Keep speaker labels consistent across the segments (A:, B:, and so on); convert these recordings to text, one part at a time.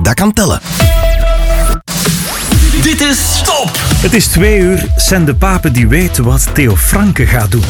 A: dat kan tellen.
B: Dit is Top!
C: Het is 2 uur. Sen de Pape die weet wat Theo Franke gaat doen.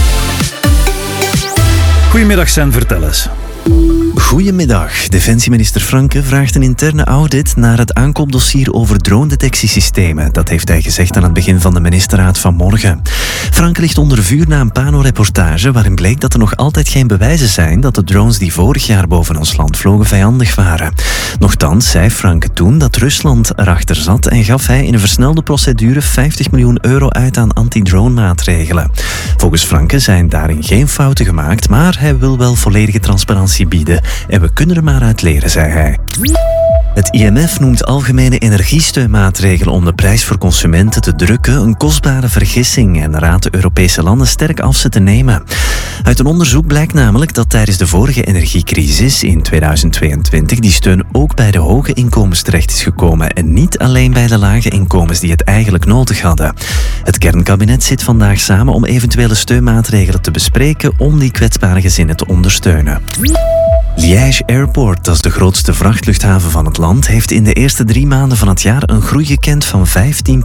C: Goedemiddag Sen, vertel eens.
D: Goedemiddag. Defensieminister Franke vraagt een interne audit naar het aankoopdossier over drone-detectiesystemen. Dat heeft hij gezegd aan het begin van de ministerraad van morgen. Franke ligt onder vuur na een Pano-reportage waarin bleek dat er nog altijd geen bewijzen zijn dat de drones die vorig jaar boven ons land vlogen vijandig waren. Nochtans zei Franke toen dat Rusland erachter zat en gaf hij in een versnelde procedure 50 miljoen euro uit aan anti-drone-maatregelen. Volgens Franke zijn daarin geen fouten gemaakt, maar hij wil wel volledige transparantie bieden. En we kunnen er maar uit leren, zei hij. Het IMF noemt algemene energiesteunmaatregelen om de prijs voor consumenten te drukken een kostbare vergissing en raadt de Europese landen sterk af ze te nemen. Uit een onderzoek blijkt namelijk dat tijdens de vorige energiecrisis in 2022 die steun ook bij de hoge inkomens terecht is gekomen en niet alleen bij de lage inkomens die het eigenlijk nodig hadden. Het kernkabinet zit vandaag samen om eventuele steunmaatregelen te bespreken om die kwetsbare gezinnen te ondersteunen. Liège Airport, dat is de grootste vrachtluchthaven van het land, heeft in de eerste 3 maanden van het jaar een groei gekend van 15%.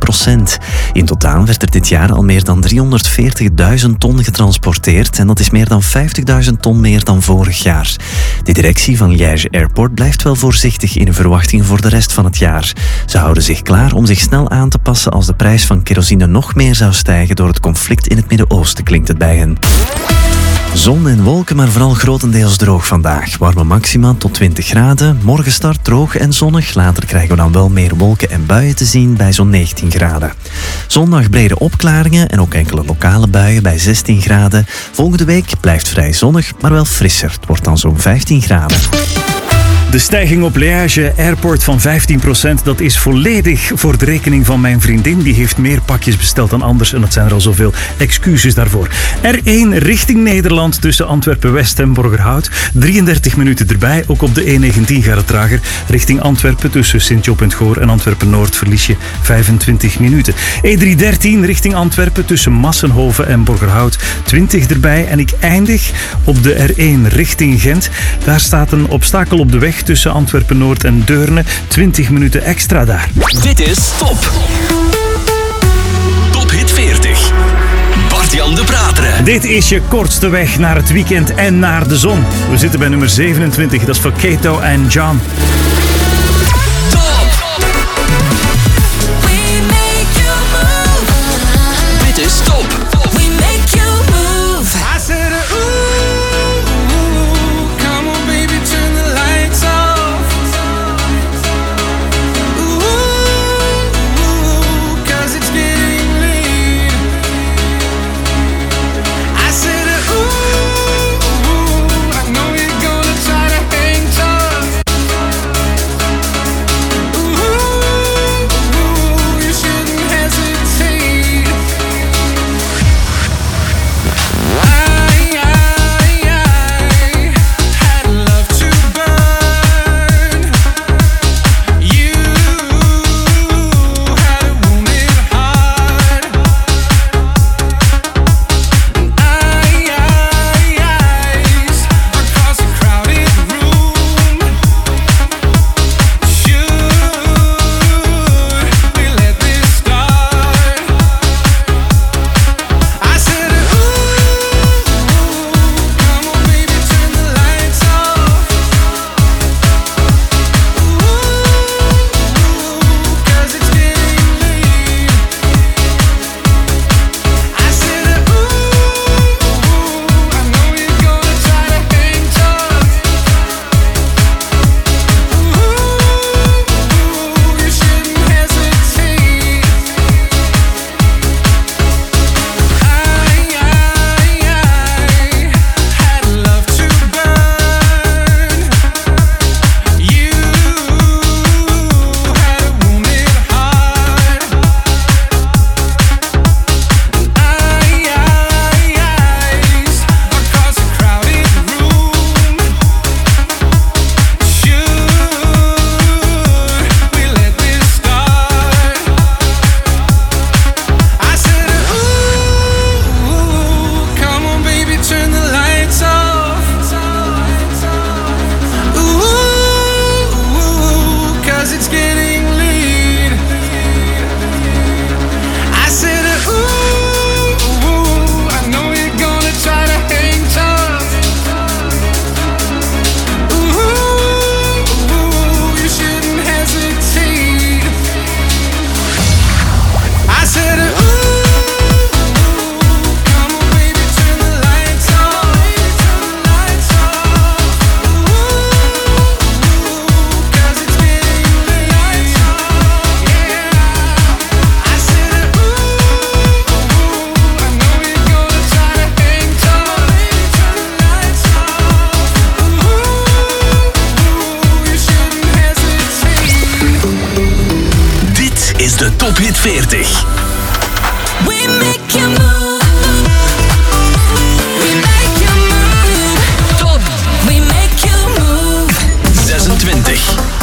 D: In totaal werd er dit jaar al meer dan 340.000 ton getransporteerd en dat is meer dan 50.000 ton meer dan vorig jaar. De directie van Liège Airport blijft wel voorzichtig in hun verwachtingen voor de rest van het jaar. Ze houden zich klaar om zich snel aan te passen als de prijs van kerosine nog meer zou stijgen door het conflict in het Midden-Oosten, klinkt het bij hen. Zon en wolken, maar vooral grotendeels droog vandaag. Warme maxima tot 20 graden. Morgen start droog en zonnig. Later krijgen we dan wel meer wolken en buien te zien bij zo'n 19 graden. Zondag brede opklaringen en ook enkele lokale buien bij 16 graden. Volgende week blijft vrij zonnig, maar wel frisser. Het wordt dan zo'n 15 graden.
C: De stijging op Liège Airport van 15%, dat is volledig voor de rekening van mijn vriendin. Die heeft meer pakjes besteld dan anders en dat zijn er al zoveel. Excuses daarvoor. R1 richting Nederland tussen Antwerpen-West en Borgerhout. 33 minuten erbij. Ook op de E19 gaat het trager. Richting Antwerpen tussen Sint-Job en Goor en Antwerpen-Noord verlies je 25 minuten. E313 richting Antwerpen tussen Massenhoven en Borgerhout. 20 erbij. En ik eindig op de R1 richting Gent. Daar staat een obstakel op de weg tussen Antwerpen-Noord en Deurne. 20 minuten extra daar.
B: Dit is Top. Top Hit 40. Bart-Jan de Prateren.
C: Dit is je kortste weg naar het weekend en naar de zon. We zitten bij nummer 27. Dat is voor Kato en John.
B: Top. Dit is Top. De Top Hit 40.
A: We make you move. We make you move. Top. We make you move.
B: 26.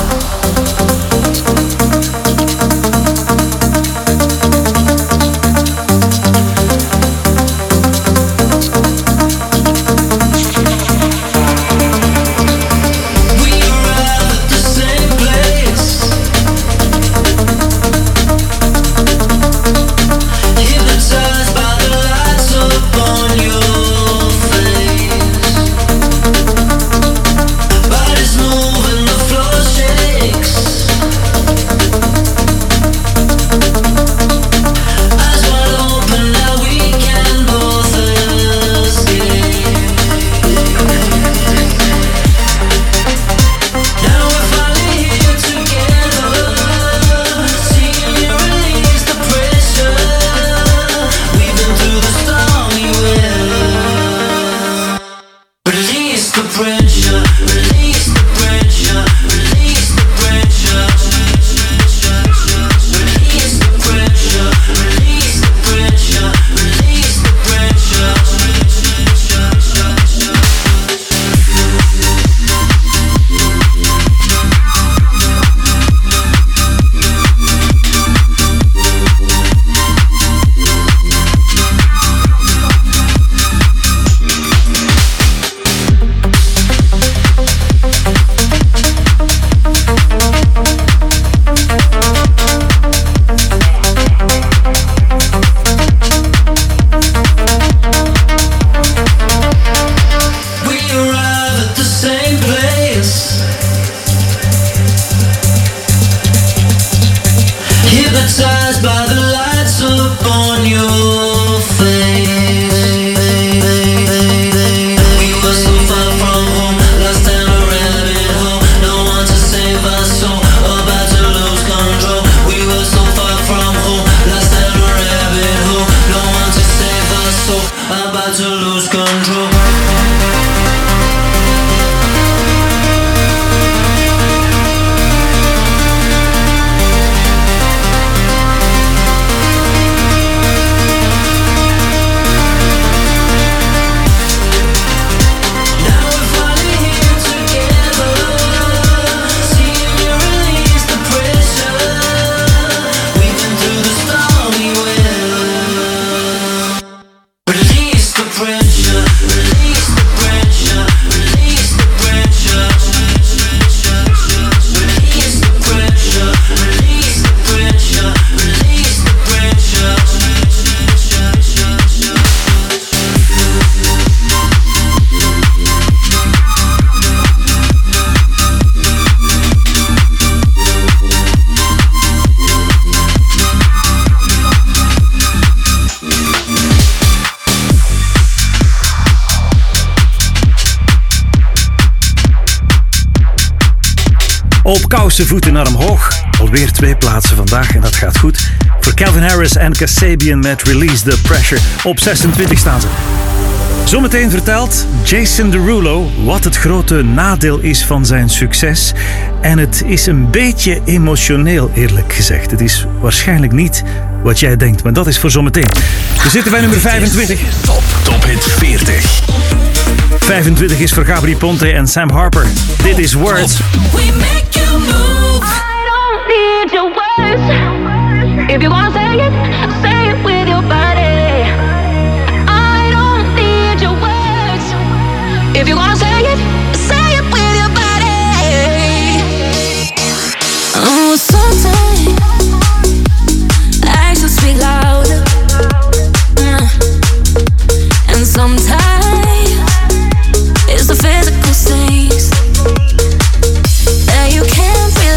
C: Op kousenvoeten naar omhoog. Alweer 2 plaatsen vandaag en dat gaat goed. Voor Calvin Harris en Kasabian met Release the Pressure. Op 26 staan ze. Zometeen vertelt Jason Derulo wat het grote nadeel is van zijn succes. En het is een beetje emotioneel, eerlijk gezegd. Het is waarschijnlijk niet wat jij denkt, maar dat is voor zometeen. We zitten bij nummer 25.
B: Top Hit 40.
C: 25 is voor Gabri Ponte en Sam Harper. Dit is Words.
A: We make you move. I don't need your words. If you wanna say it with your body. I don't need your words. If you wanna say it with your body. Oh, sometimes actions speak louder. And sometimes it's the physical things that you can't feel.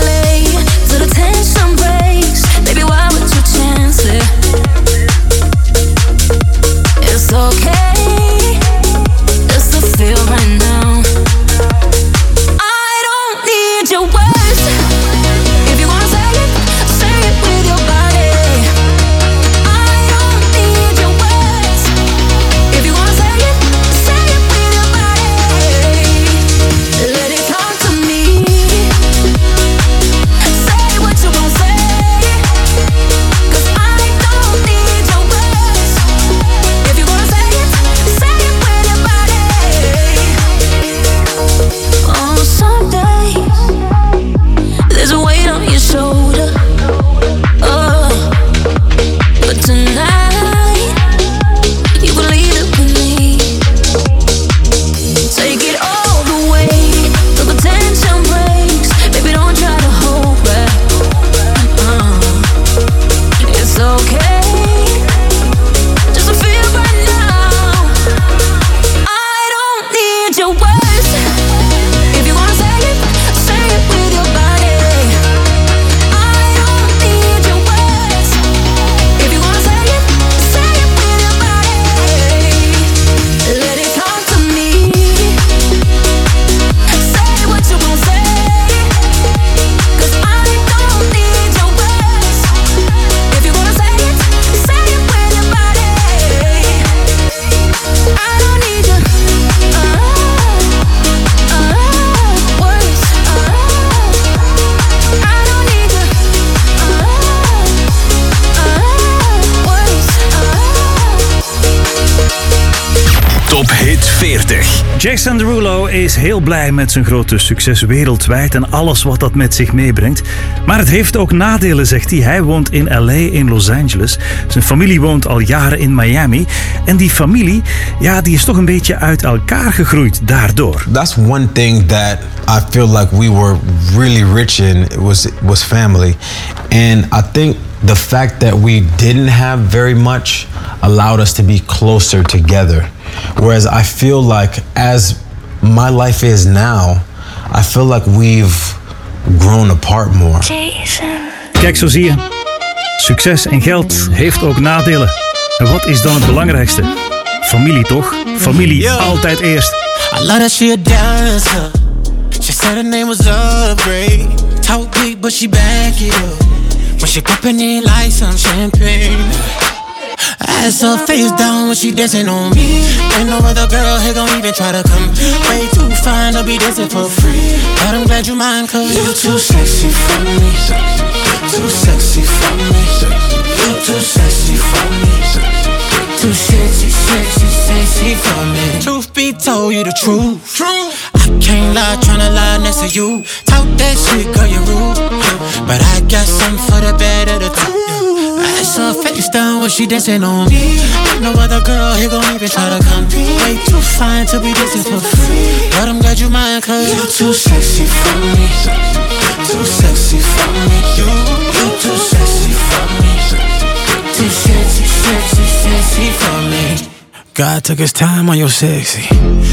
C: Jason Derulo is heel blij met zijn grote succes wereldwijd en alles wat dat met zich meebrengt. Maar het heeft ook nadelen, zegt hij. Hij woont in LA, in Los Angeles. Zijn familie woont al jaren in Miami. En die familie, ja, die is toch een beetje uit elkaar gegroeid daardoor.
E: That's one thing that I feel like we were really rich in was family. And I think the fact that we didn't have very much allowed us to be closer together. Whereas I feel like as my life is now, I feel like we've grown apart more.
C: Kijk, zo zie je. Succes en geld heeft ook nadelen. En wat is dan het belangrijkste? Familie toch? Familie altijd eerst.
F: I love that she a dancer. She said her name was Upgrade. Talk big but she back it up. When she poppin' in like some champagne. Ass her face down when she dancing on me. Ain't no other girl here gon' even try to come. Way too fine to be dancing for free. But I'm glad you mind, cause you too sexy for me. Too sexy for me. You too sexy for me. Too sexy, sexy, sexy for me. Truth be told, you the truth. I can't lie, tryna lie next to you. Talk that shit, girl, you rude. But I got something for the better to do. Ass her face down when she dancing on me. Ain't no other girl here gon' even try to compete. Way too fine to be dancing for free. But I'm glad you mind, cause you too sexy for me. Too sexy for me. You too sexy for me. Too sexy, sexy, sexy for me. God took his time on your sexy.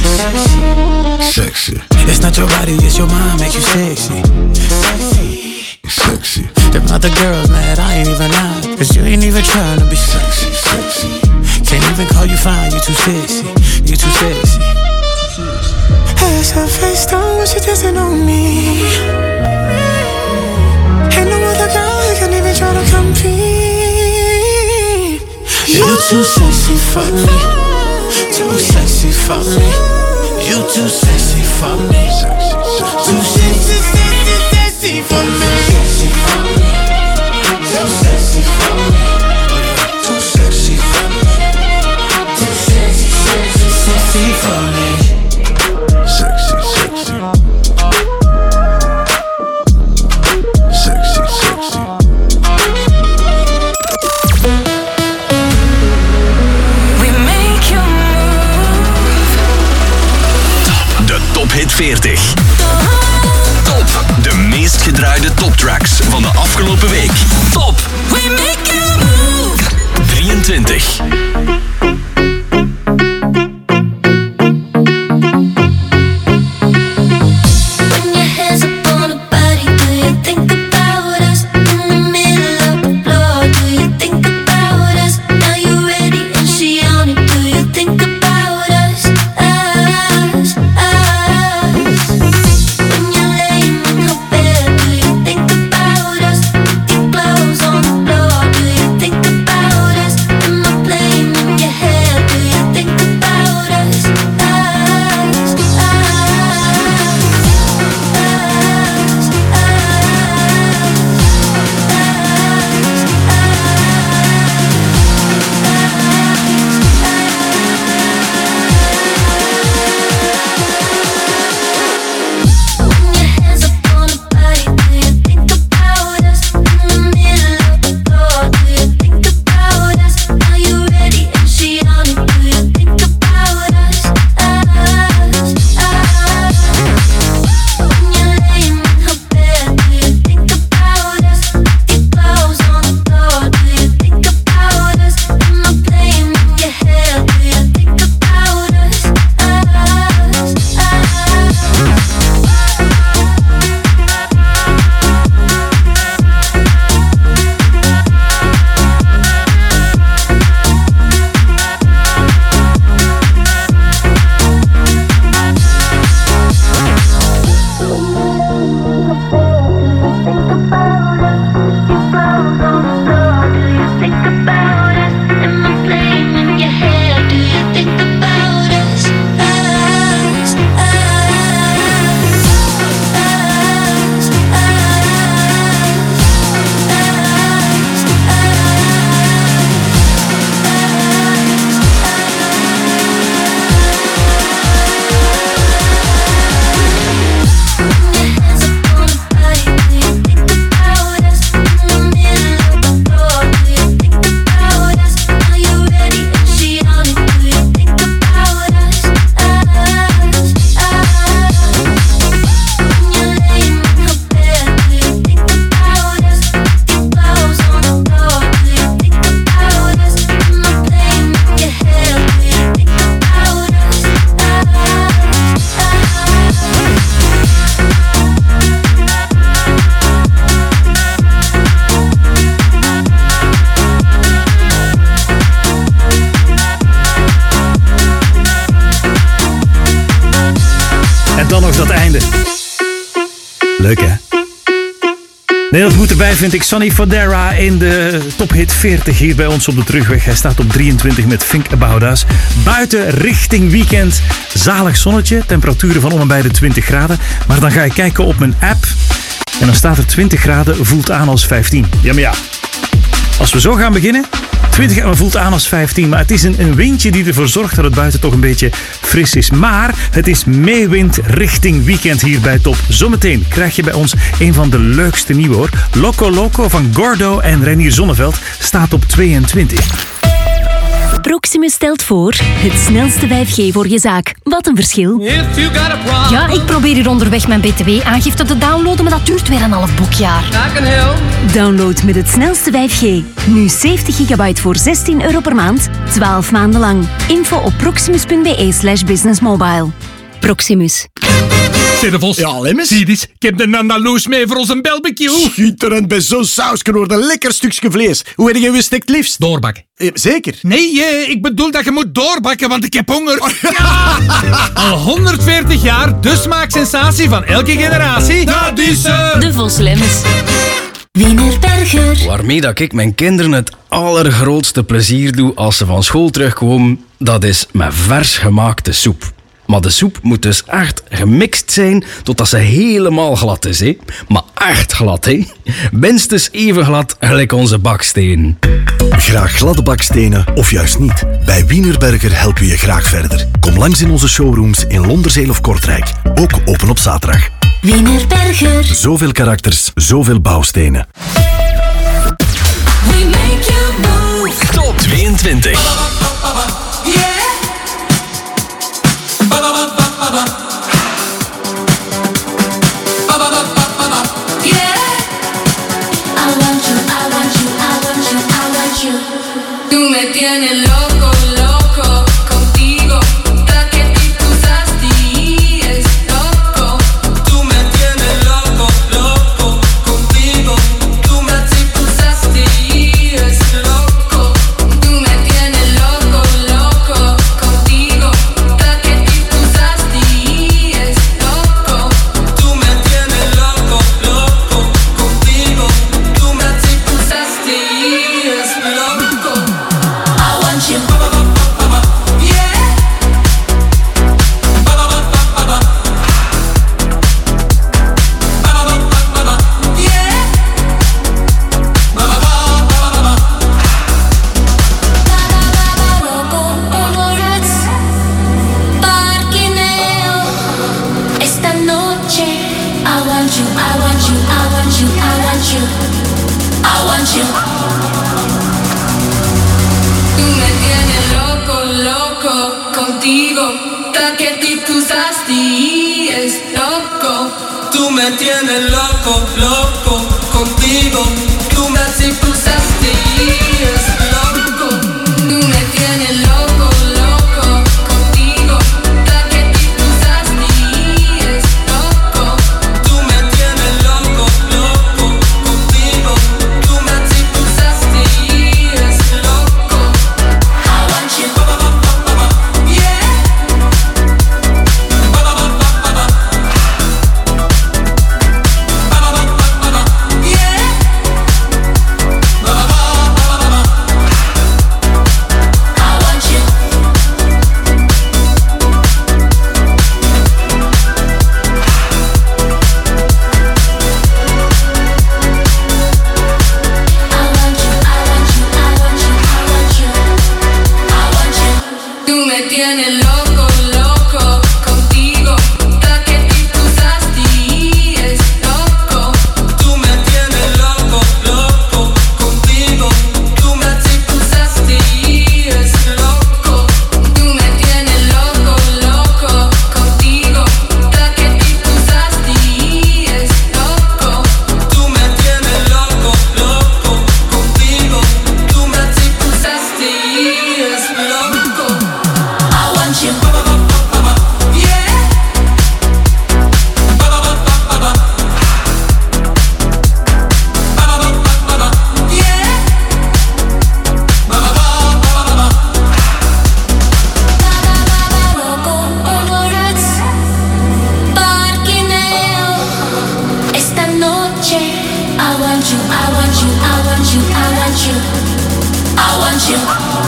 E: Sexy.
F: It's not your body, it's your mind make you sexy.
E: Sexy.
F: Them other girls mad, I ain't even lying. Cause you ain't even trying to be sexy, sexy. Can't even call you fine, you too sexy. You too sexy. Ass her face down when she dancing on me. Ain't no other girl who can even try to compete. You too sexy for me. Too sexy for me. You too sexy for me. Too sexy, sexy, sexy for me. Sexy for me. Too sexy for me. Too sexy for me. Too sexy, sexy, sexy for me.
E: Sexy, sexy. Sexy, sexy.
B: Top Hit 40. Top. De meest gedraaide toptracks van de afgelopen week. Top. We make you move. 23.
A: Playing
C: Leuk, hè? Heel goed erbij vind ik Sonny Fodera in de tophit 40 hier bij ons op de terugweg. Hij staat op 23 met Think About Us. Buiten richting weekend. Zalig zonnetje, temperaturen van om en bij de 20 graden. Maar dan ga je kijken op mijn app en dan staat er 20 graden, voelt aan als 15. Ja, maar ja. Als we zo gaan beginnen, 20 graden voelt aan als 15. Maar het is een windje die ervoor zorgt dat het buiten toch een beetje fris is. Maar het is meewind richting weekend hier bij Top. Zometeen krijg je bij ons een van de leukste nieuwe hoor. Loco Loco van Gordo en Renier Zonneveld staat op 22.
G: Proximus stelt voor het snelste 5G voor je zaak. Wat een verschil.
H: Ja, ik probeer hier onderweg mijn btw-aangifte te downloaden, maar dat duurt weer een half boekjaar.
G: Download met het snelste 5G. Nu 70 gigabyte voor €16 per maand, 12 maanden lang. Info op proximus.be/businessmobile. Proximus.
I: Zeg de Vos.
J: Ja, Lemmens?
I: Zie eens, ik heb de Andaloes mee voor onze barbecue.
J: Schitterend, bij zo'n sausje wordt een lekker stukje vlees. Hoe heb je gestekt liefst?
I: Doorbakken.
J: Zeker?
I: Nee, ik bedoel dat je moet doorbakken, want ik heb honger. Ja! Al 140 jaar, de smaaksensatie van elke generatie. Dat is
G: De Vos Lemmens. Wienerberger.
K: Waarmee dat ik mijn kinderen het allergrootste plezier doe als ze van school terugkomen, dat is met vers gemaakte soep. Maar de soep moet dus echt gemixt zijn totdat ze helemaal glad is, hè? Maar echt glad, hè? Minstens even glad gelijk onze baksteen.
L: Graag gladde bakstenen of juist niet? Bij Wienerberger helpen we je graag verder. Kom langs in onze showrooms in Londerzeel of Kortrijk. Ook open op zaterdag.
G: Wienerberger.
L: Zoveel karakters, zoveel bouwstenen.
G: We make you move.
B: Top 22.
A: Tú me tienes loco, loco, contigo. Da que tú usaste es loco. Tú me tienes loco, loco, contigo. Tú me usaste es loco. Tú me tienes loco, loco, contigo. Da que tú usaste es loco. Tú me tienes loco, loco, contigo. Tú me usaste es loco. Tú me tienes loco, loco, contigo. Tú me impulsaste es loco. Tú me tienes loco, loco, contigo. Da que te impulsaste es loco. Tú me tienes loco, loco, contigo. Tú me impulsaste es loco. I want you. Yeah. want you, I want you, I want you, I want you, I want you.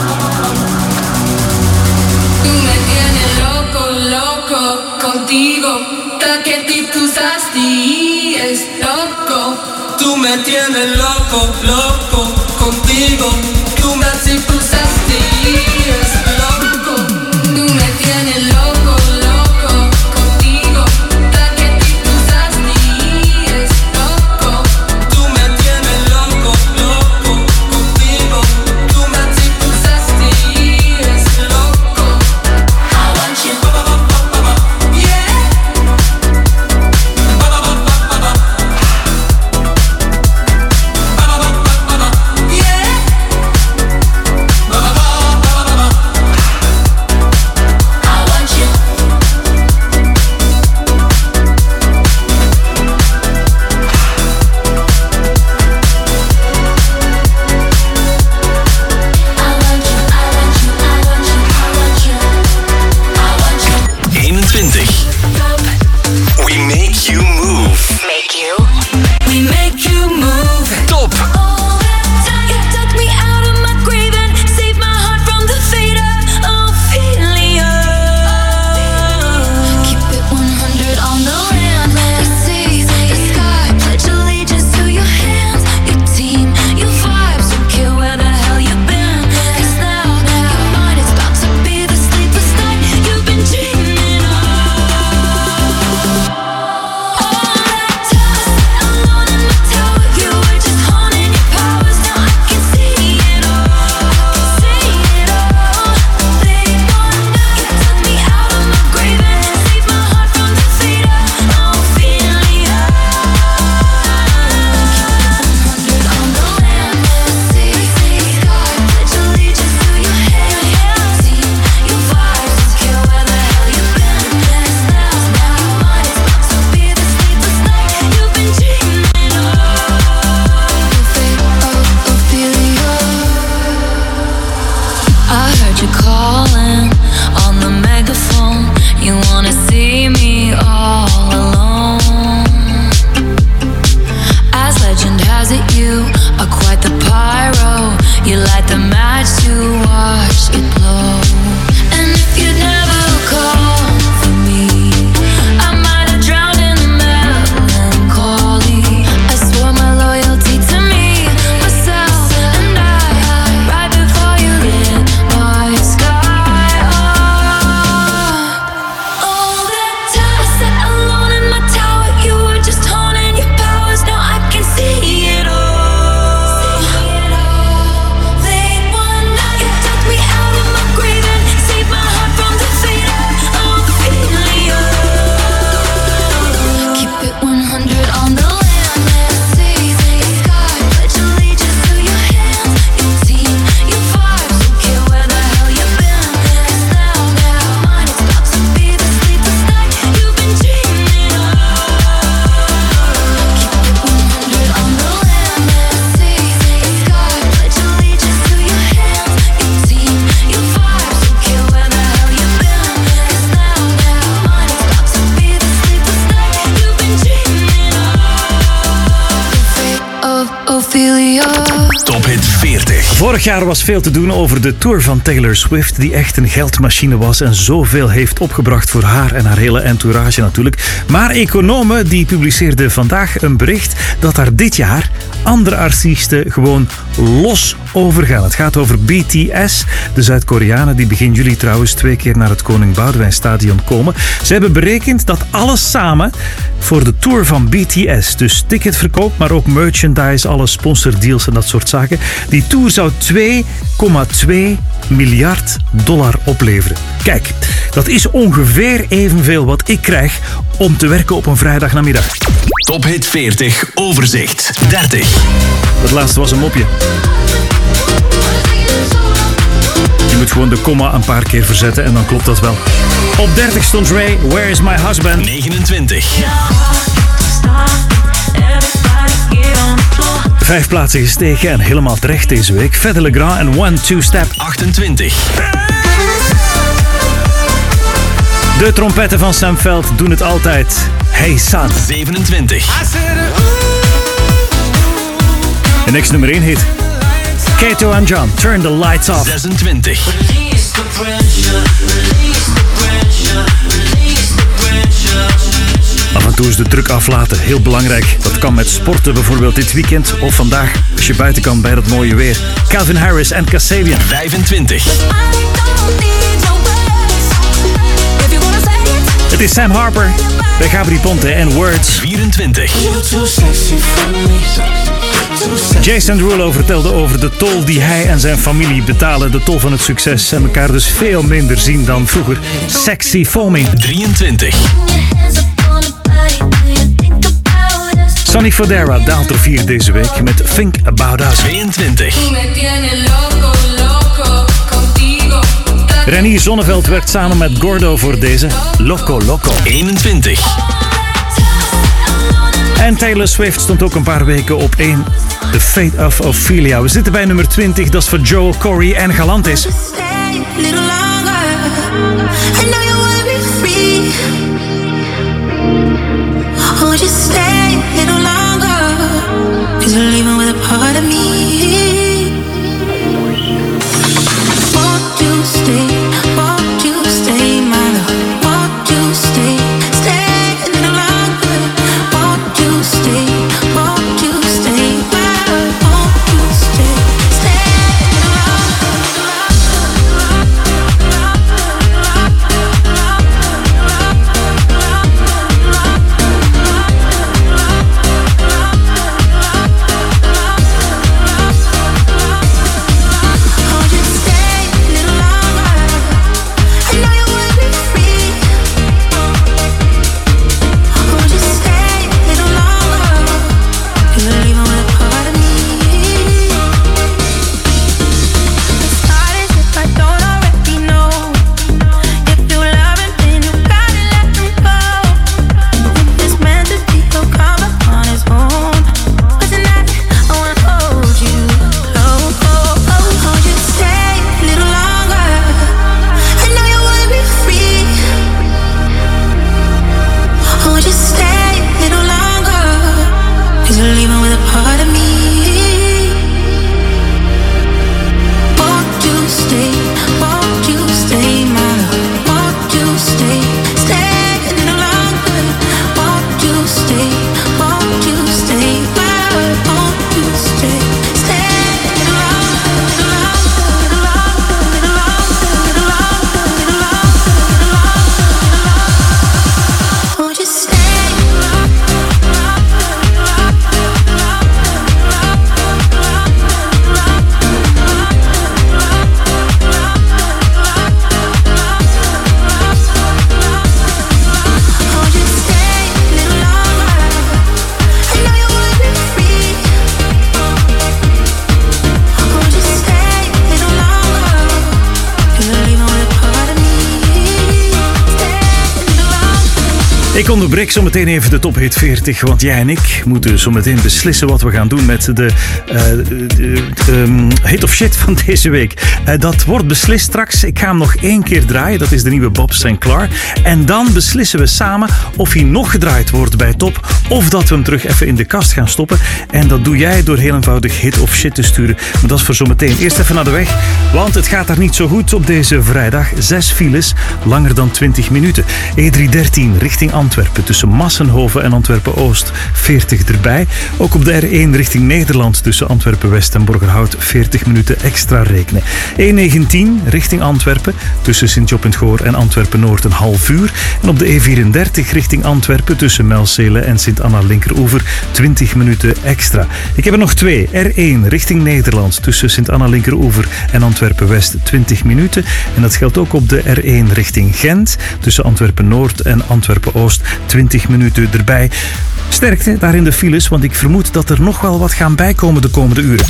A: Tú me tienes loco, loco contigo. Taqueti tu sasti es loco. Tú me tienes loco, loco contigo. Tú me tu sasti es loco. Tú me tienes loco, loco contigo. Taqueti tu sasti es loco. Tú me tienes loco, loco contigo. Tú me tu sasti es loco. I want you.
B: Top Hit 40.
C: Vorig jaar was veel te doen over de tour van Taylor Swift, die echt een geldmachine was en zoveel heeft opgebracht voor haar en haar hele entourage natuurlijk. Maar Economen die publiceerde vandaag een bericht dat daar dit jaar andere artiesten gewoon los overgaan. Het gaat over BTS, de Zuid-Koreanen die begin juli trouwens 2 keer naar het Koning Boudewijn Stadion komen. Ze hebben berekend dat alles samen voor de tour van BTS, dus ticketverkoop, maar ook merchandise, alle sponsordeals en dat soort zaken, die tour zou $2,2 miljard opleveren. Kijk, dat is ongeveer evenveel wat ik krijg om te werken op een vrijdagnamiddag.
B: Top Hit 40 overzicht 30.
C: Dat laatste was een mopje. Je moet gewoon de komma een paar keer verzetten en dan klopt dat wel. Op 30 stond Ray, Where is my husband?
B: 29.
C: 5 plaatsen gestegen en helemaal terecht deze week. Fedde Le Grand en One Two Step.
B: 28.
C: De trompetten van Sam Veld doen het altijd. Hey Son.
B: 27.
C: De next nummer 1 hit. Kato en John, Turn the Lights Off.
B: 26.
C: Af en toe is de druk aflaten heel belangrijk. Dat kan met sporten, bijvoorbeeld dit weekend of vandaag, als je buiten kan bij dat mooie weer. Calvin Harris en Kasabian.
B: 25.
C: Het is Sam Harper bij Gabri Ponte en Words.
B: 24.
C: Jason Derulo vertelde over de tol die hij en zijn familie betalen. De tol van het succes en elkaar dus veel minder zien dan vroeger. Sexy Foaming.
B: 23.
C: Sonny Fodera daalt er 4 deze week met Think About Us.
B: 22.
C: Renier Zonneveld werkt samen met Gordo voor deze Loco Loco.
B: 21.
C: En Taylor Swift stond ook een paar weken op 1. The Fate of Ophelia. We zitten bij nummer 20. Dat is voor Joel Corey en Galantis. Ik onderbreek zometeen even de Top Hit 40, want jij en ik moeten zometeen beslissen wat we gaan doen met de hit of shit van deze week. Dat wordt beslist straks. Ik ga hem nog 1 keer draaien. Dat is de nieuwe Bob Sinclair. En dan beslissen we samen of hij nog gedraaid wordt bij Top, of dat we hem terug even in de kast gaan stoppen. En dat doe jij door heel eenvoudig hit of shit te sturen. Maar dat is voor zometeen. Eerst even naar de weg, want het gaat daar niet zo goed op deze vrijdag. 6 files, langer dan 20 minuten. E313 richting Antwerpen tussen Massenhoven en Antwerpen-Oost, 40 erbij. Ook op de R1 richting Nederland tussen Antwerpen-West en Borgerhout 40 minuten extra rekenen. E19 richting Antwerpen tussen Sint-Job-in-het-Goor en Antwerpen-Noord een half uur. En op de E34 richting Antwerpen tussen Melzele en Sint-Anna-Linkeroever 20 minuten extra. Ik heb er nog 2. R1 richting Nederland tussen Sint-Anna-Linkeroever en Antwerpen-West 20 minuten. En dat geldt ook op de R1 richting Gent tussen Antwerpen-Noord en Antwerpen-Oost 20 minuten erbij. Sterkte daar in de files, want ik vermoed dat er nog wel wat gaan bijkomen de komende uren.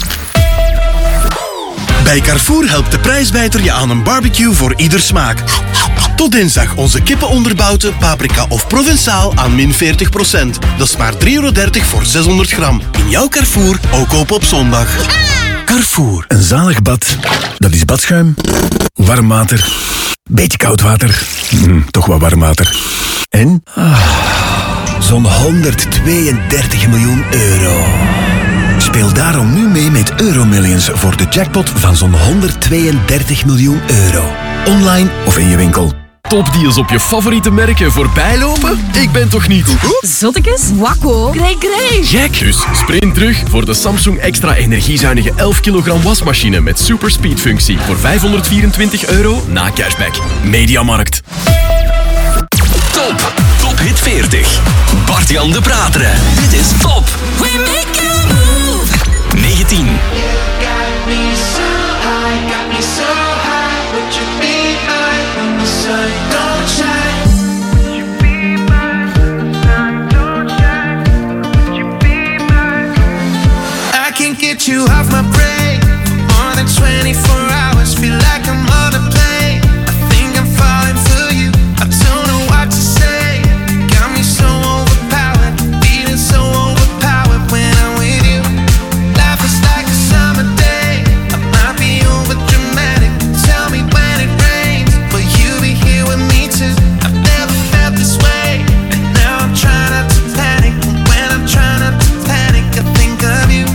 L: Bij Carrefour helpt de prijsbijter je aan een barbecue voor ieder smaak. Tot dinsdag onze kippenonderbouten, paprika of Provençaal aan min 40%. Dat is maar €3,30 voor 600 gram. In jouw Carrefour, ook open op zondag.
M: Carrefour. Een zalig bad. Dat is badschuim, warm water, beetje koud water, toch wat warm water. En zo'n €132 miljoen. Speel daarom nu mee met Euromillions voor de jackpot van zo'n 132 miljoen euro. Online of in je winkel.
N: Topdeals op je favoriete merken voorbijlopen? Ik ben toch niet...
O: Zottekes? Wakko? Grey.
N: Gek! Dus sprint terug voor de Samsung Extra energiezuinige 11 kilogram wasmachine met super speed functie voor €524 na cashback. Mediamarkt.
B: Top Hit 40. Bart-Jan de Prateren. Dit is Top.
A: We make you move.
B: 19.
F: Get you off my brain for more than 24 hours. Feel like I'm on a plane. I think I'm falling for you. I don't know what to say. Got me so overpowered, feeling so overpowered when I'm with you. Life is like a summer day. I might be over dramatic. Tell me when it rains, will you be here with me too? I've never felt this way, and now I'm trying not to panic. When I'm trying not to panic, I think of you.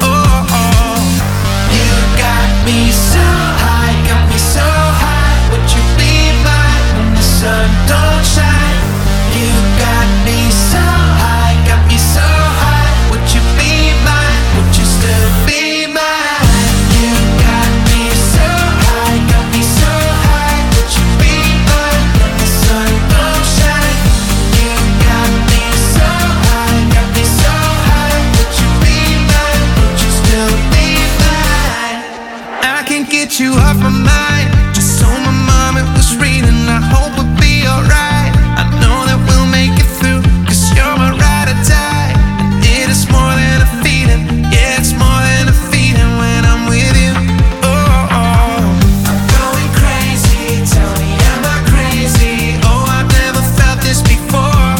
F: Me so high, got me so high. Would you be mine when the sun don't shine? You got me so high, got me so high. Would you be mine? Would you still be mine? You got me so high, got me so high. Would you be mine when the sun don't shine? You got me so high, got me so high. Would you be mine? Would you still be mine? I can't get you off my mind. Just so my mom it was reading. I hope we'll be alright. I know that we'll make it through, 'cause you're my ride or die. And it is more than a feeling. Yeah, it's more than a feeling when I'm with you. Oh, I'm going crazy. Tell me, am I crazy? Oh, I've never felt this before.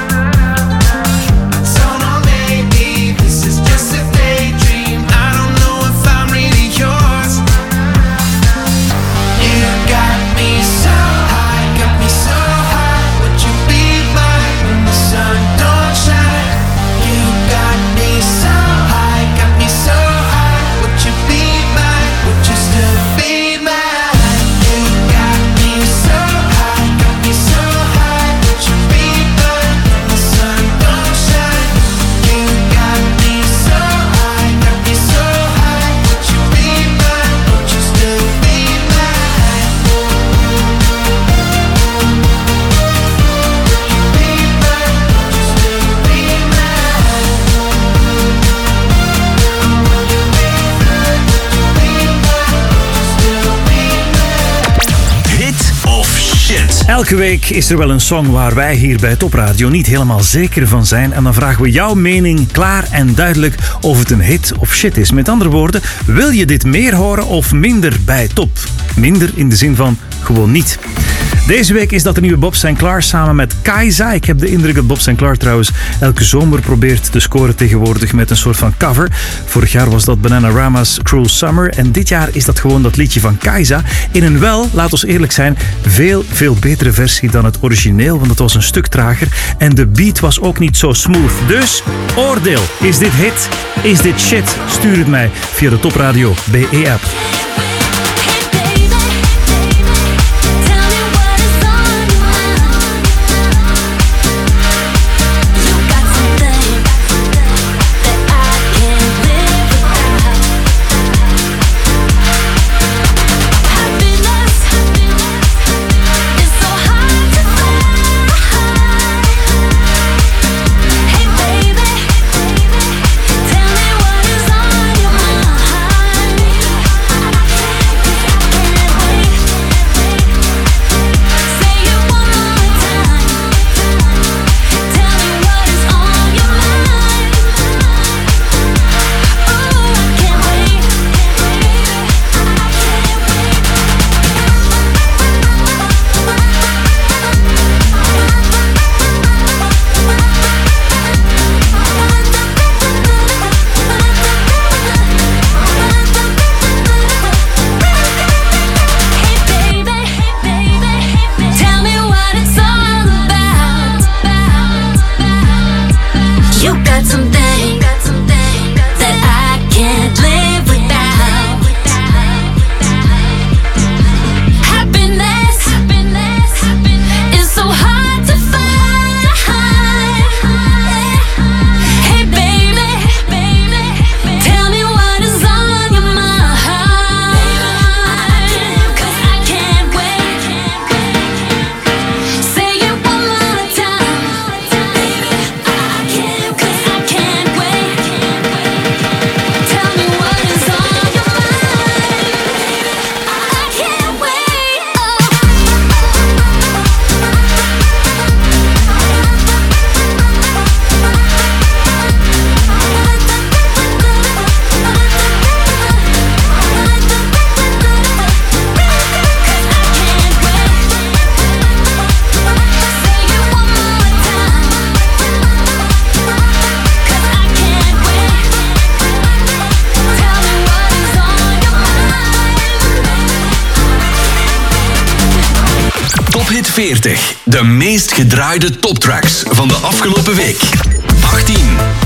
F: I don't know, maybe this is just a daydream. I don't know if I'm really yours. You got me so high, got me so high. Would you be mine when the sun don't shine? You got me so high, got me so high. Would you be mine? Would you still be mine? You got me so high, got me so high. Would you be mine when the sun don't shine? You got me so high, got me so high. Would you be mine? Would you still be mine?
B: Hit of shit.
C: Elke week is er wel een song waar wij hier bij Top Radio niet helemaal zeker van zijn. En dan vragen we jouw mening klaar en duidelijk of het een hit of shit is. Met andere woorden, wil je dit meer horen of minder bij Top? Minder in de zin van gewoon niet. Deze week is dat de nieuwe Bob Sinclair samen met Kaiza. Ik heb de indruk dat Bob Sinclair trouwens elke zomer probeert te scoren tegenwoordig met een soort van cover. Vorig jaar was dat Bananarama's Cruel Summer en dit jaar is dat gewoon dat liedje van Kaiza. In een wel, laat ons eerlijk zijn, veel betere versie dan het origineel, want het was een stuk trager en de beat was ook niet zo smooth. Dus, oordeel. Is dit hit? Is dit shit? Stuur het mij via de Top Radio BE-app.
A: Tell me what is on your mind.
B: 40. De meest gedraaide toptracks van de afgelopen week. 18.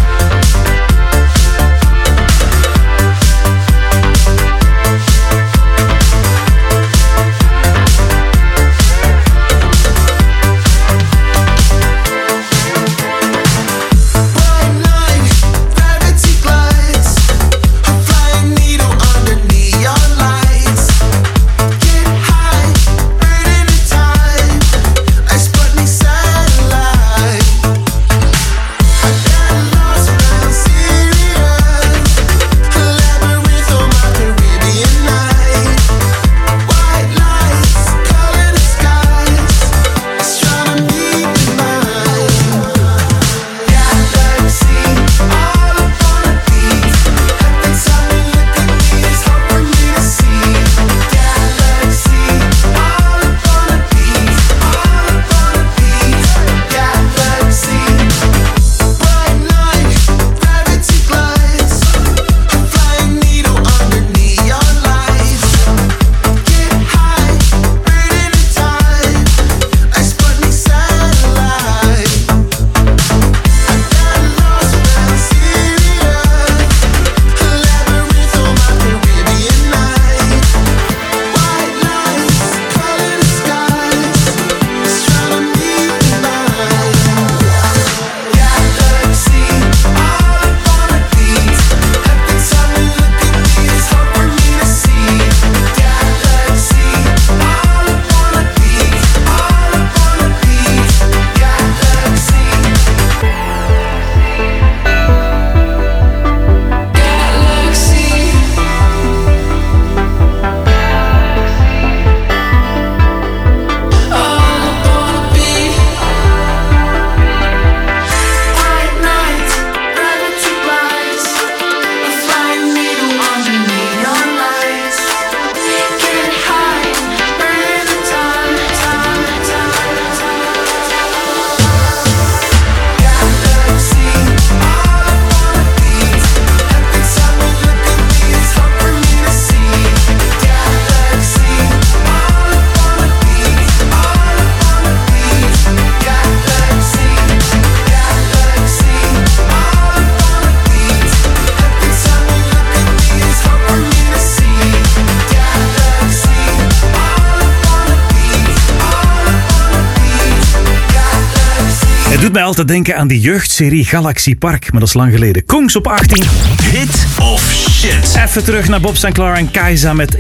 C: Het doet mij altijd denken aan die jeugdserie Galaxy Park, maar dat is lang geleden. Kongs op 18.
B: Hit of shit?
C: Even terug naar Bob Sinclair en Kaiza met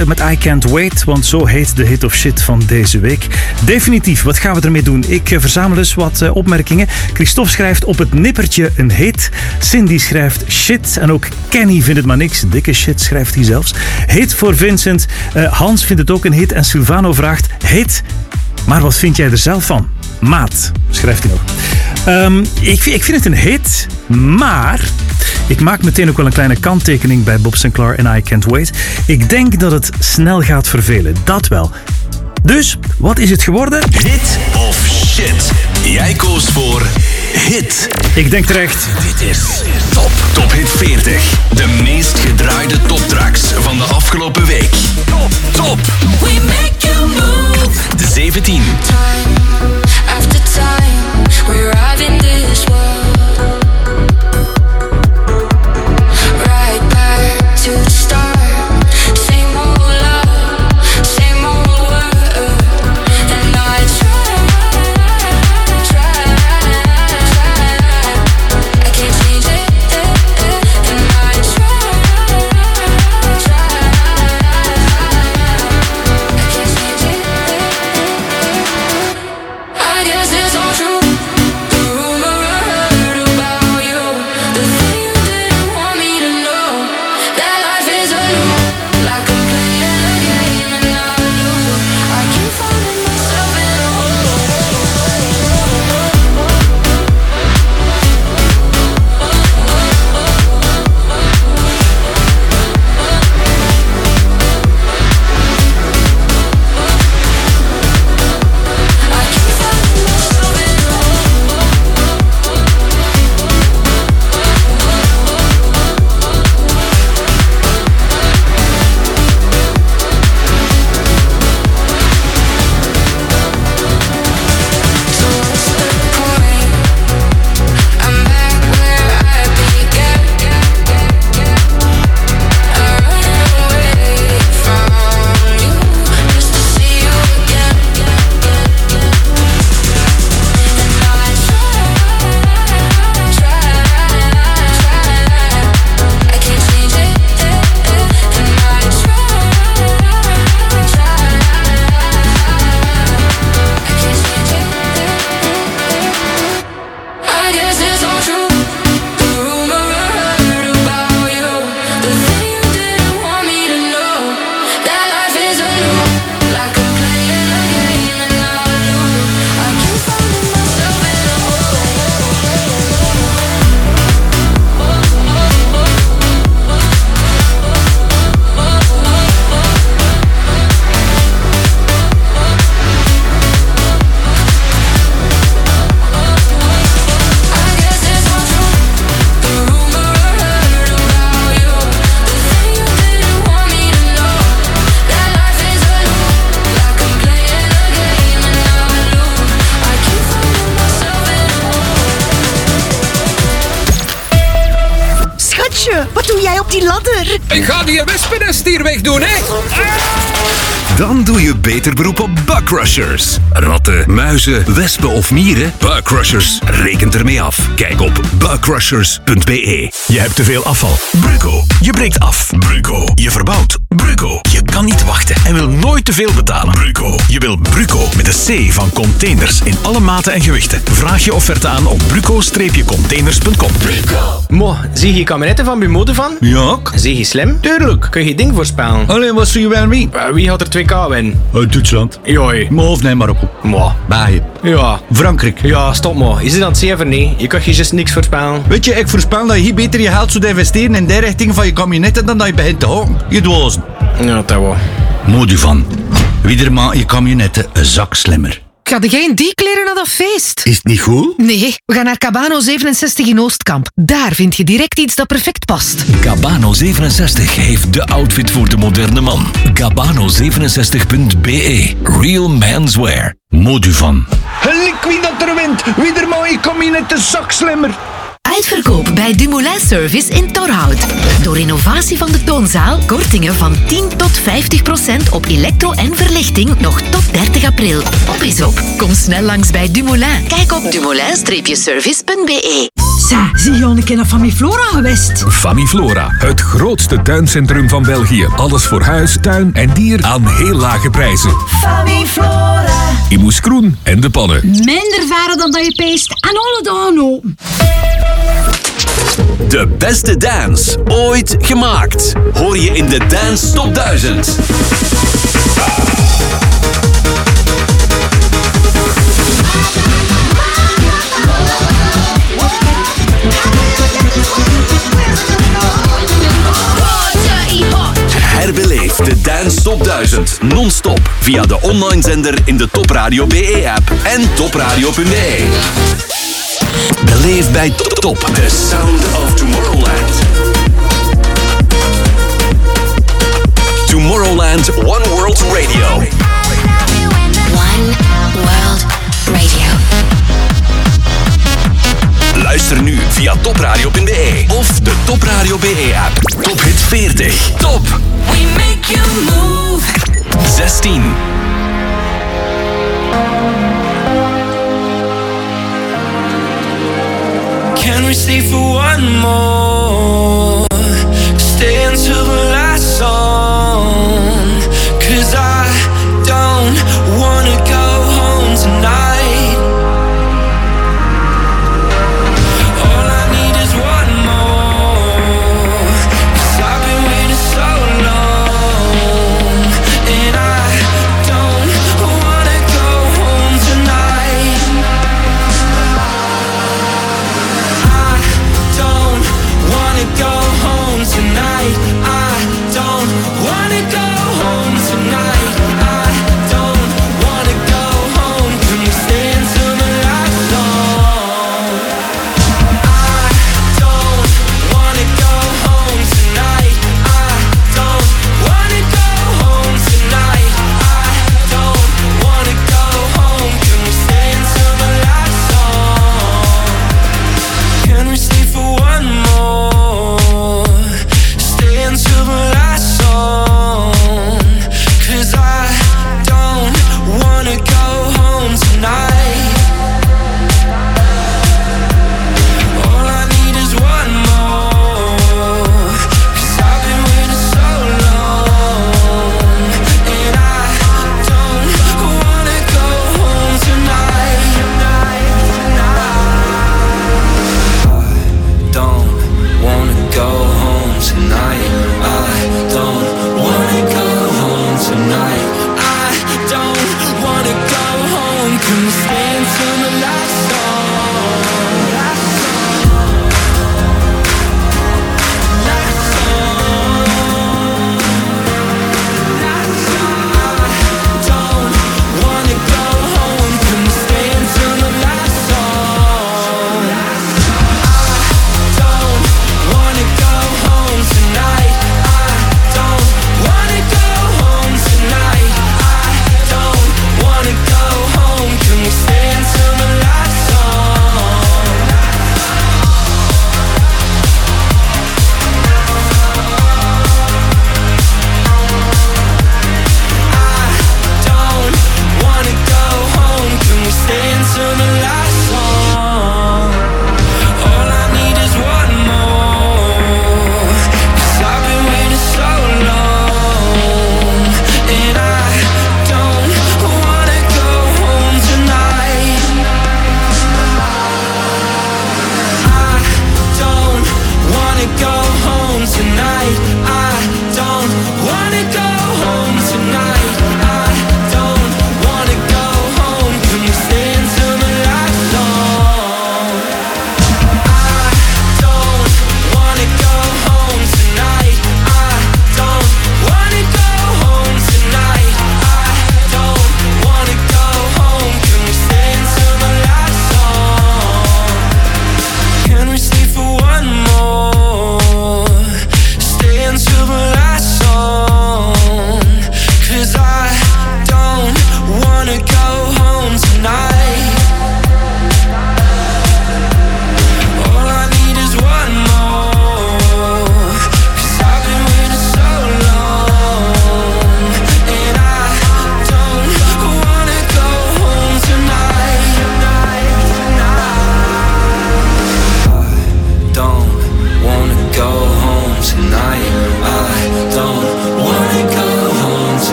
C: I Can't Wait, want zo heet de hit of shit van deze week. Definitief, wat gaan we ermee doen? Ik verzamel eens wat opmerkingen. Christophe schrijft op het nippertje een hit. Cindy schrijft shit en ook Kenny vindt het maar niks. Dikke shit schrijft hij zelfs. Hit voor Vincent. Hans vindt het ook een hit en Silvano vraagt hit, maar wat vind jij er zelf van? Maat, schrijft hij nog. Ik vind het een hit, maar ik maak meteen ook wel een kleine kanttekening bij Bob Sinclair en I Can't Wait. Ik denk dat het snel gaat vervelen, dat wel. Dus, wat is het geworden?
B: Hit of shit? Jij koos voor hit.
C: Ik denk terecht.
B: Dit is Top Hit 40. De meest gedraaide toptracks van de afgelopen week. Top.
A: We make you move.
B: De 17.
A: After time, we arrive in this world. Right back to the start. Same old love, same old word. And I try. I can't change it. And I try.
O: mij op die ladder.
I: Ik ga die wespennest hier wegdoen, hè.
B: Dan doe je beter beroep op bugcrushers. Ratten, muizen, wespen of mieren? Bugcrushers rekent ermee af. Kijk op bugcrushers.be.
M: Je hebt te veel afval. Bruco. Je breekt af. Bruco. Je verbouwt. Bruco. Je kan niet wachten en wil nooit te veel betalen. Bruco. Je wil Bruco met een C van containers in alle maten en gewichten. Vraag je offerte aan op bruco-containers.com.
P: Mo, zie je kabinetten van Bumode van?
M: Ja.
P: Zie je slim? Tuurlijk. Kun je ding voorspellen?
M: Alleen wat zie je bij wie?
P: Wie had er 2K winnen?
M: Duitsland.
P: Joi.
M: Maar of nee, Marokko.
P: Mo.
M: België.
P: Ja.
M: Frankrijk.
P: Ja, stop mo. Is het aan het zeven niet? Je kan je just niks voorspellen.
M: Weet je, ik voorspel dat je hier beter je geld zou investeren in de richting van je kabinetten dan dat je begint te hokken. Je dwazen.
P: Ja, dat wel.
M: Modu van. Wie maakt je kabinetten een zak slimmer.
O: Ga jij in die kleren naar dat feest?
M: Is het niet goed?
O: Nee, we gaan naar Cabano 67 in Oostkamp. Daar vind je direct iets dat perfect past.
B: Cabano 67 heeft de outfit voor de moderne man. Cabano67.be. Real menswear.
M: Modu van. Wie dat er wint. Wie maakt je kabinetten een zak slimmer.
G: Uitverkoop bij Dumoulin Service in Torhout. Door innovatie van de toonzaal, kortingen van 10 tot 50% op elektro en verlichting nog tot 30 april. Op is op. Kom snel langs bij Dumoulin. Kijk op dumoulin-service.be.
O: Zie je al een keer naar Famiflora geweest?
Q: Famiflora, het grootste tuincentrum van België. Alles voor huis, tuin en dier aan heel lage prijzen.
O: Famiflora.
Q: In Moeskroen en De Pannen.
O: Minder varen dan dat je peest en alle dagen open.
B: De beste dance ooit gemaakt. Hoor je in de Dance Top 1000. Herbeleef de Dance Top 1000 non-stop via de online zender in de Top Radio BE-app en topradio.be. Beleef bij Top the sound of Tomorrowland. Tomorrowland One World Radio.
G: One World Radio.
B: Luister nu via topradio.be of de Top Radio BE-app. Top Hit 40. Top.
A: We make you move.
B: 16.
F: Can we stay for one more? Stay until the last song. 'Cause I don't wanna go home tonight. All I need is one more. 'Cause I've been waiting so long. And I don't wanna go home tonight. I don't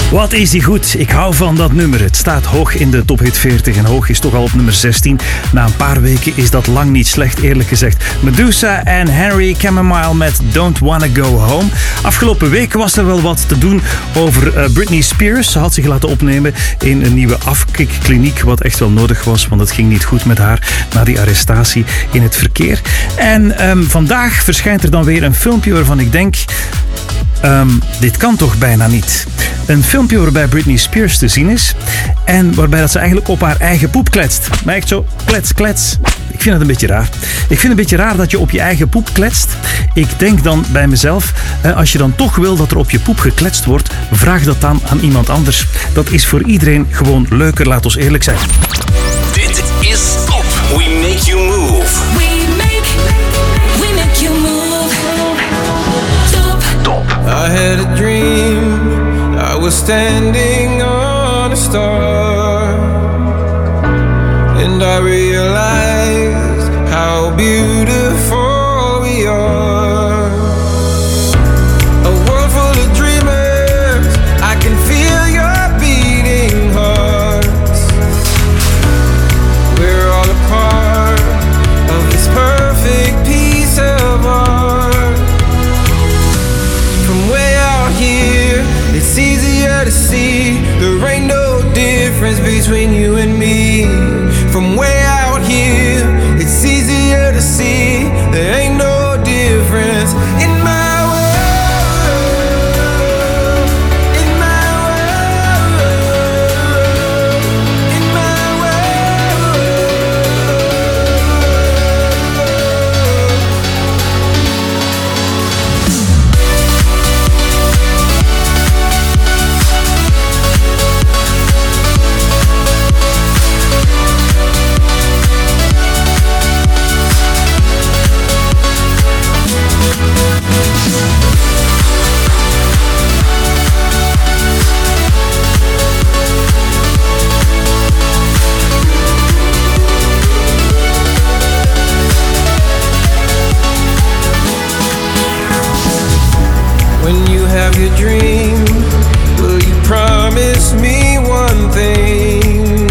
C: Wat is die goed? Ik hou van dat nummer. Het staat hoog in de Top Hit 40 en hoog is toch al op nummer 16. Na een paar weken is dat lang niet slecht, eerlijk gezegd. Medusa en Henry Chamomile met Don't Wanna Go Home. Afgelopen week was er wel wat te doen over Britney Spears. Ze had zich laten opnemen in een nieuwe afkikkliniek, wat echt wel nodig was, want het ging niet goed met haar na die arrestatie in het verkeer. En vandaag verschijnt er dan weer een filmpje waarvan ik denk... dit kan toch bijna niet. Een filmpje waarbij Britney Spears te zien is en waarbij dat ze eigenlijk op haar eigen poep kletst. Maar echt zo, klets, klets. Ik vind het een beetje raar. Ik vind het een beetje raar dat je op je eigen poep kletst. Ik denk dan bij mezelf, als je dan toch wil dat er op je poep gekletst wordt, vraag dat dan aan iemand anders. Dat is voor iedereen gewoon leuker, laat ons eerlijk zijn.
B: Dit is Top. We make you move.
A: We make you move.
B: Top.
R: I had a dream. I was standing on a star, and I realized how beautiful we are. A world full of dreamers. I can feel your beating hearts. We're all a part of this perfect piece of art. From way out here, it's easier to see there ain't no difference between you and me. From way out here, it's easier to see there ain't no difference in my world, in my world, in my When you have your dream, will you promise me one thing?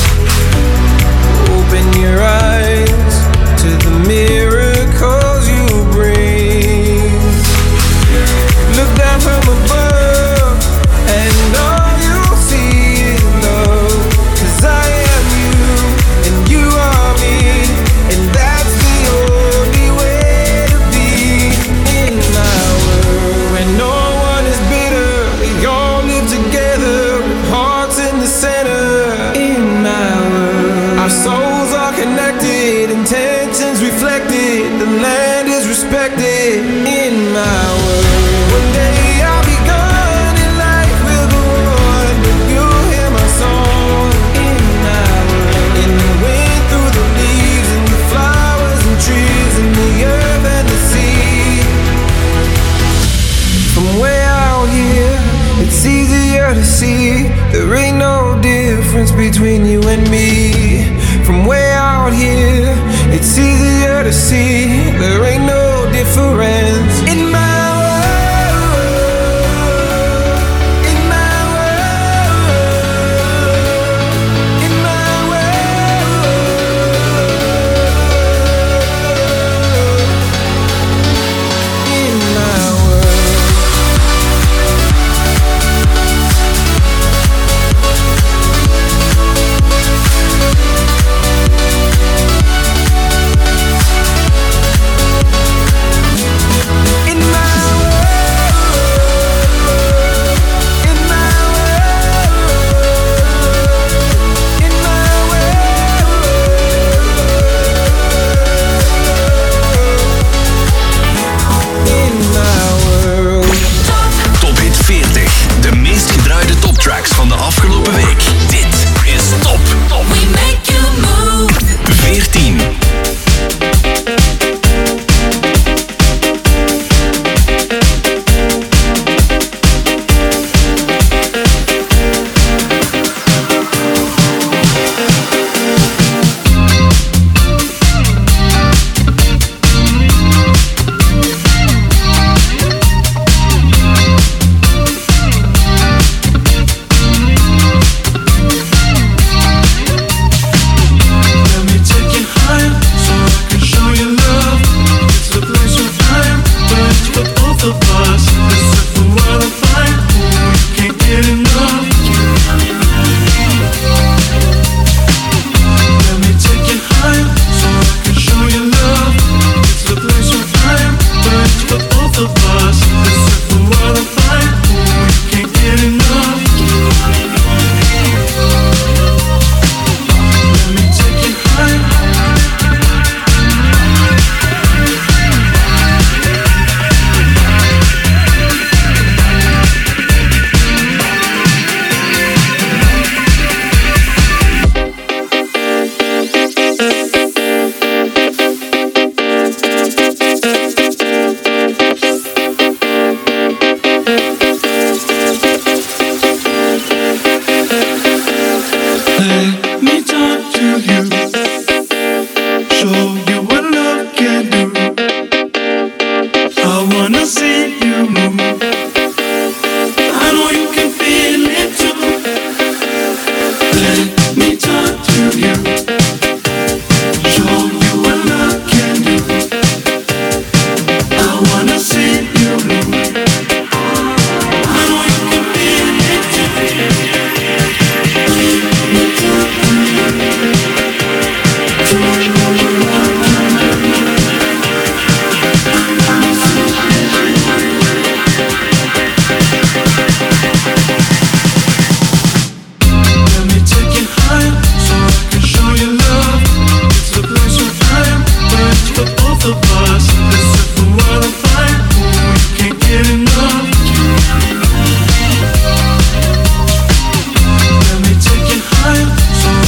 R: Open your eyes to the miracles you bring. Look down from above and all you'll see is love. 'Cause I am you and you are me, and that's the only way to be in my world. When no one is bitter, we all live together with hearts in the center. In my world, our souls are connected, intentions reflected, the land is respected. In my world, one day I'll be gone and life will go on, but you'll hear my song. In my world, in the wind, through the leaves, and the flowers and trees, and the earth and the sea. From way out here, it's easier to see there ain't no difference between you and me. From way out here, it's easier to see